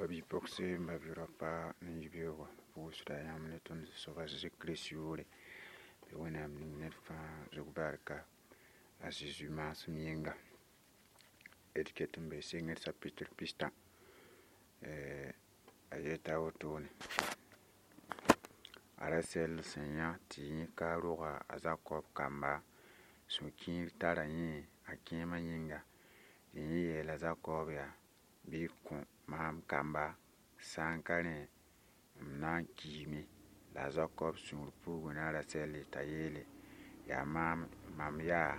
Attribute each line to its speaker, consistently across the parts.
Speaker 1: Babi pɔgse babira pa ne yibeogo pʋʋsda yãmb ne tõnd soaba Kirist yoore bɩ Wẽnnaam ning ned fãa zug barka a Zeezi maasem yĩnga. D ket n be Sengd chapitre pistã a yeta a wotone: a ra sɛll sẽn yã tɩ yẽ ka roga a Zakob kamba, sũ-kiir tara yẽ a kẽemã yĩnga, tɩ yẽ yeela Zakob yaa: bɩ kõ maam kamba sã n ka rẽ m na n kiime. La a Zakob sũur puugu na n ra sɛlle t'a yeele: yaa mam yaa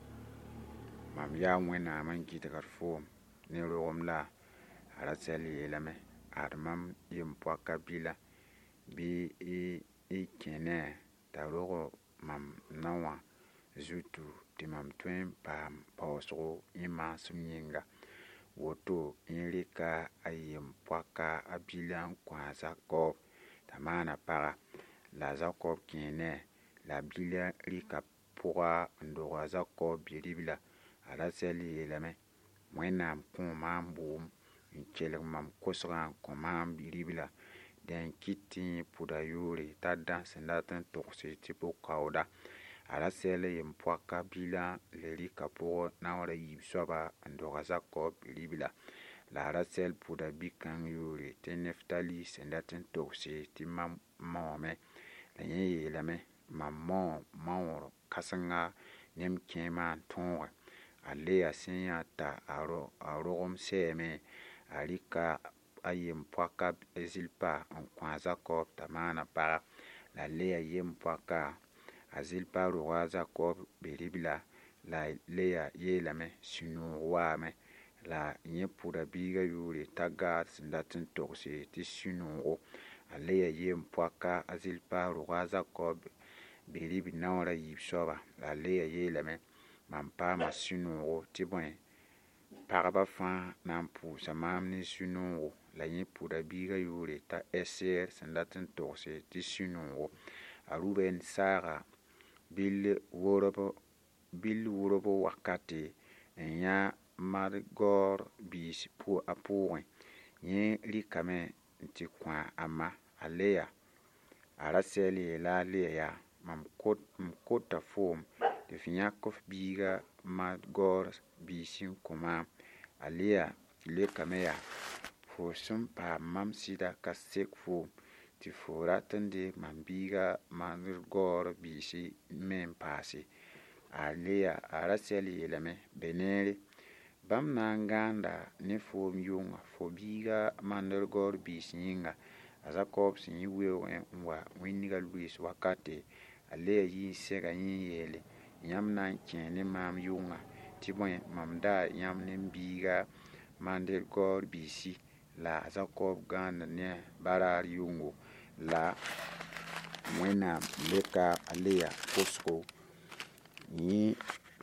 Speaker 1: Wẽnnaam n gɩdgr foom ne rogem la. A ra sɛll yeelame: ad mam yem-poaka bila, bɩ y kẽ ne t'a rog mam nao wã zutu tɩ mam tõe n paam paoosgo yẽ maasem yĩnga. Woto yẽ rɩka a yem-poaka a bila n kõ a Zakob t'a maana paga. La a Zakob kẽe ne, la a bila rɩka pʋga n dog a Zakob bi-ribla. A ra sɛll yeelame: Wẽnnaam kõo maam boom n kelg mam kosgã n kõ maam bi-ribla. Dẽ n kɩt tɩ yẽ pʋda yoore t'a dã sẽn dat n togse tɩ bo-kaooda. A ra sɛll yem-poaka bilã le rɩka pʋgẽ na n ra yiib soaba n dog a Zakob bi-ribla. La a ra sɛll pʋda bi-kãng yoore tɩ Neftali sẽn dat n togse tɩ mam moome. La yẽ yeelame: mam moo maoor kãsenga ne m kẽemã n tõoge. A Leya sẽn yã t'a a rogem sɛɛme, a rɩka a yem-poaka a Zilpa n kõ a Zakob t'a maana paga. La Leya yem-poaka a Zilpa roga a Zakob bi-ribla. La Leya yeelame: sũ-noog waame. La yẽ pʋda biiga yoore t'a Gad sẽn dat n togse tɩ sũ-noogo. A Leya yem-poaka a Zilpa roga a Zakob bi-ribl na n ra yiib soaba. La Leya yeelame: mam paama sũ-noogo tɩ bõe, pagba fãa na n pʋʋsa maam ne sũ-noogo. La yẽ pʋda biiga yoore t'a Ɛsɛɛr sẽn dat n togse tɩ sũ-noogo. A Ruben saaga bill wʋrb wakate n yã madgɔɔr biis a pʋʋgẽ. Yẽ rɩkame tɩ kõ a ma, a Leya. A ra sɛll yeela a Leya yaa: mam kota foom tɩ f yãk f biiga madgɔɔr biis n kõ maam. A Leya leokame yaa: fo sẽn paam mam sɩda ka sek foom tɩ fo rat n dɩk mam biiga madgɔɔr biisi me n paase. A Leya a ra sɛll yeelame: be neere, bãmb na n gãanda ne foom yʋnga fo biiga madgɔɔr biis yĩnga. A Zakob sẽn yɩ weoogẽ n wa wĩndgã lʋɩɩs wakate, a Leya yɩɩ n sɛga yẽ yeele: yãmb na n kẽ ne maam yʋnga tɩ bõe, mam daa yãmb ne m biiga madgɔɔr biisi. La a Zakob gãanda ne baraar yʋngo. La Wẽnnaam leka a Leya kosgo. Yẽ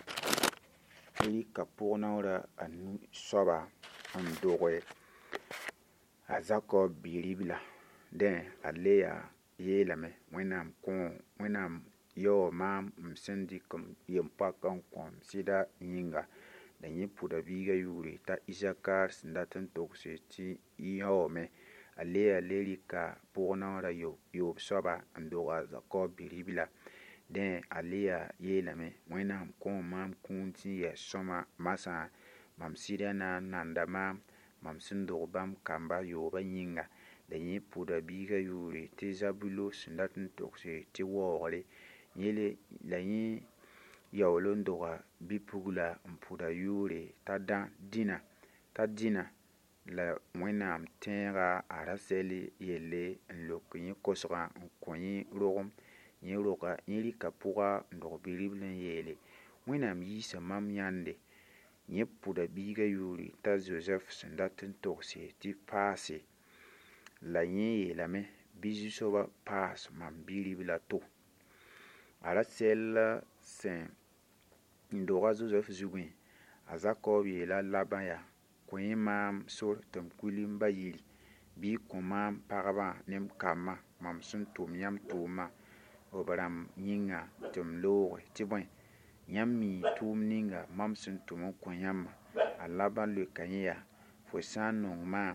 Speaker 1: rɩka pʋg na n ra a nu soaba n doge a Zakob bi-ribla. Dẽ a Leya yeelame: Wẽnnaam yaoo maam m sẽn dɩk m yem-poaka n kõ m sɩda yĩnga. La yẽ pʋda biiga yoore t'a Izakar sẽn dat n togse tɩ yaoome. A Leya le rɩka pʋg na n ra yoob soaba n dog a Zakob bi-ribla. Dẽ a Leya yeelame: Wẽnnaam kõo maam kũun tɩ n yɛs sõma masã, mam sɩda na n nanda maam, mam sẽn dog bãmb kamba yoobã yĩnga. La yẽ pʋda biiga yoore tɩ Zabulo sẽn dat n togse tɩ waoogre. La yẽ yaool n doga bi-pugla n pʋda yoore t'a dĩna. La Wẽnnaam tẽega a ra sɛll yelle n lok yẽ kosgã n kõ yẽ rogem. Yẽ rɩka pʋga n dog bi-ribl n yeele: Wẽnnaam yiisa mam yãnde. Yẽ pʋda biiga yoore t'a Zozɛf sẽn dat n togse tɩ Paase. La yẽ yeelame: bɩ Zu-soabã paas mam bi-ribla to. A ra sɛll sẽn dog a Zozɛf zugẽ, a Zakob yeela Labã yaa: kõ-y maam sor tɩ m kuli m ba yiri, bɩ y kõ maam pagbã ne m kambã, mam sẽn tʋm yãmb tʋʋmã b rãmb yĩnga tɩ m looge, tɩ bõe, yãmb mii tʋʋm ninga mam sẽn tʋm n kõ yãmbã. A Labã leoka yẽ yaa: fo sã n nong maam,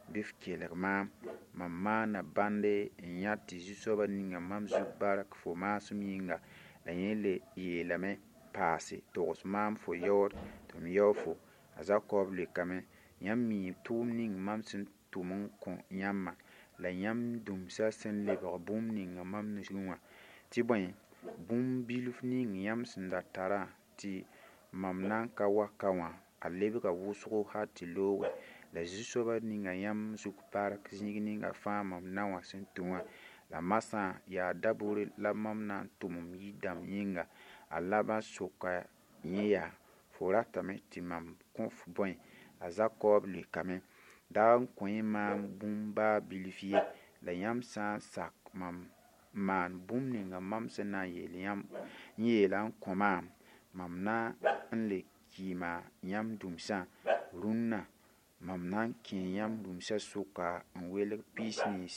Speaker 1: bɩ f kelg maam mam maana bãnde n yã tɩ zu-soabã ninga mam zug bark fo maasem yĩnga la yẽ le yeelame paase togs maam fo yaood tɩ m yao fo. A Zakob leokame: yãmb mii tʋʋm ning mam sẽn tʋm n kõ yãmbã la yãmb dũmsã sẽn lebg bũmb ninga mam nusgẽ wã, tɩ bõe, bũmb bilf ning yãmb sẽn da tarã tɩ mam na n ka waka wã, a lebga wʋsgo hal tɩ looge, la zu-soabã ninga yãmb zug bark zĩig ninga fãa mam na wã sẽn tũ wã, la masã yaa dabore la mam na n tʋm m yidãmb yĩnga. A labã soka yẽ yaa: fo ratame tɩ mam kõ f bõe? A Zakob leokame: da n kõ-y maam bũmb baa bilf ye, la yãmb sã n sak mam n maan bũmb ninga mam sẽn na n yeelã n kõ maam, mam na n le kɩɩma yãmb dũmsã. Rũnnã, mam na n kẽ yãmb dũmsã sʋka n welg piis nins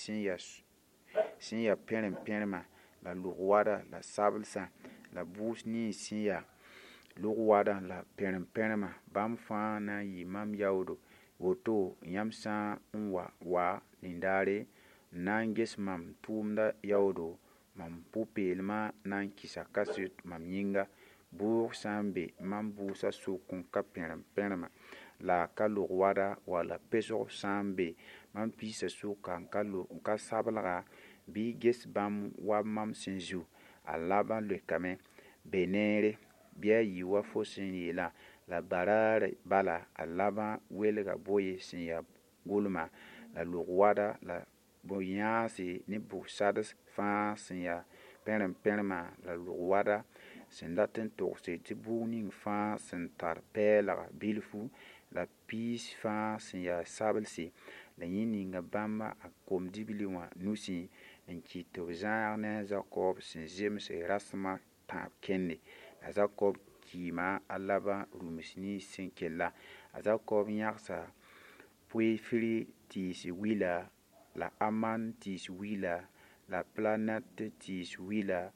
Speaker 1: sẽn ya pẽrem-pẽremã, la lʋg-wada, la sabelsã, la buus nins sẽn ya lʋg-wada la pẽrem-pẽremã, bãmb fãa na n yɩ mam yaoodo. Woto yãmb sã n wa nindaare, n na n ges mam tʋʋmdã yaoodo, mam pʋ-peelmã na n kɩsa kaset mam yĩnga. Buug sã n be mam buusã sʋk n ka pẽrem-pẽremã la ka lʋg-wada, wala pesg sã n be mam piisã sʋka n ka sablga, bɩ ges bãmb wa mam sẽn zu. A labã leokame: be neere, bɩ a yɩ wa fo sẽn yeelã. La baraare bala, a labã welga boye sẽn ya gʋlma, la lʋg-wada, la bõn-yãanse ne bʋ-sads fãa sẽn ya pẽrem-pẽremã, la lʋg-wada sẽn dat n togse tɩ buug ning fãa sẽn tar pɛɛlga bilfu, la piis fãa sẽn ya sabelse, la yẽ ninga bãmba a kom-dibli wã nusẽ n kɩt tɩ b zãag ne a Zakob sẽn zems rasmã tãab kẽnde. A Zakob kɩɩma a labã rũms nins sẽn kella. A Zakob yãgsa Poefre tɩɩs wila, la Aman tɩɩs wila, la Planat tɩɩs wila,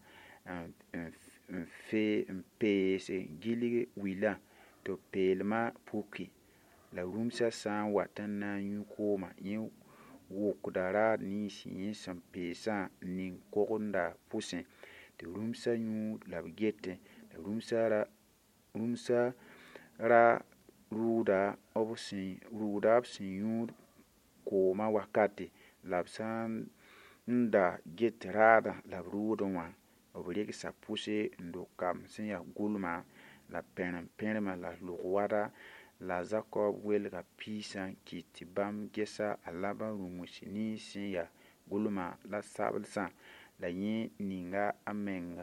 Speaker 1: n pees gilg wilã tɩ b peelmã puki. La rũmsã sã n wat n na n yũ koomã, yẽ wʋkda raad nins yẽ sẽn peesã n ning kogenda pʋsẽ tɩ rũmsã yũ la b getẽ. La rũmsã ra rʋʋda b sẽn yũud koomã wakate, la b sã n da get raadã la b rʋʋdẽ wã, b regsa pʋse n do-kamb sẽn ya gʋlmã, la pẽrem-pẽremã, la lʋg-wada. La Zakob welga piisã n kɩt tɩ bãmb gesa a labã rũms nins sẽn ya gʋlmã la sabelsã, la yẽ ninga a meng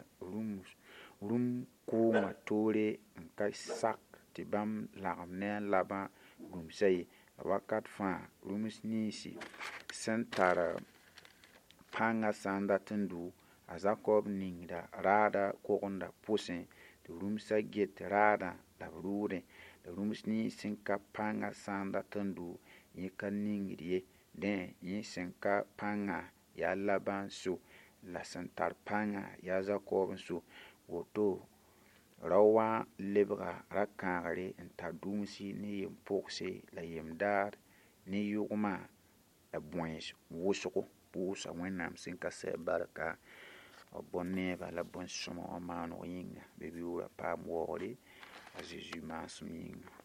Speaker 1: rũm kʋʋngã toore n ka sak tɩ bãmb lagem ne a labã rũmsã ye. La wakat fãa rũms ninsi sẽn tar pãngã sã n dat n dʋ, a Zakob ningda raada kogenda pʋsẽ tɩ rũmsã get raadã la b rʋʋdẽ. La rũms nins sẽn ka pãngã sã n dat n dʋ, yẽ ka ningd ye. Dẽ yẽ sẽn ka pãngã yaa labã n so, la sẽn tar pãngã yaa Zakob n so. Woto rao wã lebga ra-kãagre n tar dũmsi ne yem-pʋgse la yem-daad ne yʋgemã la bõens wʋsgo pʋʋsa Wẽnnaam sẽn ka sɛ barka b bõn-neebã la bõn-sõma wã maaneg yĩnga. Be beoorã paam waoogre a Zeezi maasem yĩnga.